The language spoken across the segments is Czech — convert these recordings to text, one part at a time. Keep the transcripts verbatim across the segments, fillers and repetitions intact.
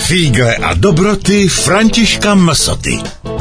Fígle a dobroty Františka Msoty.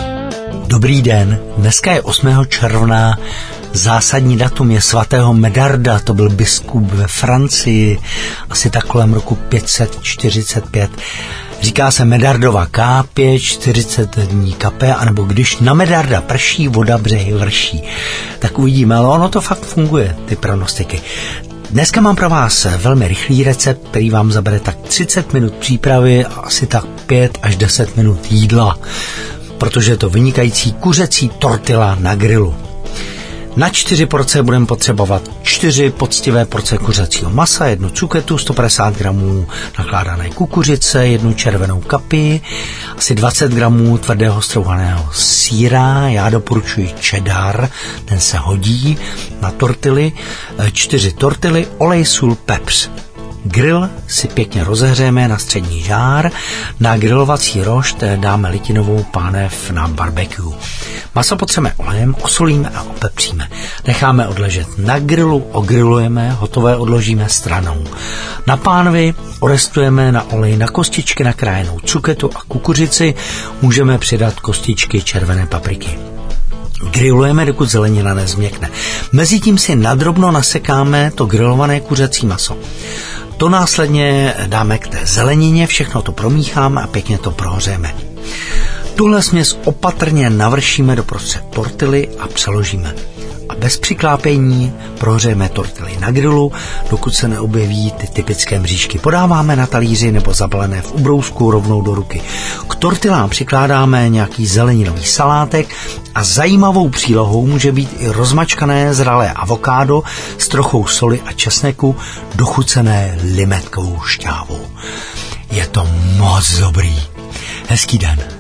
Dobrý den, dneska je osmého června, zásadní datum je svatého Medarda, to byl biskup ve Francii, asi tak kolem roku pět set čtyřicet pět. Říká se Medardova kápě, čtyřicet dní kape, anebo když na Medarda prší, voda břehy vrší. Tak uvidíme, ale ono to fakt funguje, ty pronostiky. Dneska mám pro vás velmi rychlý recept, který vám zabere tak třicet minut přípravy a asi tak pět až deset minut jídla, protože je to vynikající kuřecí tortilla na grilu. Na čtyři porce budeme potřebovat čtyři poctivé porce kuřecího masa, jednu cuketu, sto padesát gramů nakládané kukuřice, jednu červenou kapi, asi dvacet gramů tvrdého strouhaného sýra, já doporučuji cheddar, ten se hodí na tortily, čtyři tortily, olej, sůl, pepř. Grill si pěkně rozehřejeme na střední žár, na grilovací rošt dáme litinovou pánev na barbecue. Maso potřeme olejem, osolíme a opepříme. Necháme odležet na grilu, ogrilujeme, hotové odložíme stranou. Na pánvi orestujeme na olej na kostičky nakrájenou cuketu a kukuřici, můžeme přidat kostičky červené papriky. Grilujeme, dokud zelenina nezměkne. Mezitím si nadrobno nasekáme to grilované kuřecí maso. To následně dáme k té zelenině, všechno to promícháme a pěkně to prohořeme. Tuhle směs opatrně navršíme doprostřed tortily a přeložíme. A bez přiklápění prohřejeme tortily na grilu, dokud se neobjeví ty typické mřížky. Podáváme na talíři nebo zabalené v ubrousku rovnou do ruky. K tortilám přikládáme nějaký zeleninový salátek a zajímavou přílohou může být i rozmačkané zralé avokádo s trochou soli a česneku, dochucené limetkovou šťávou. Je to moc dobrý. Hezký den.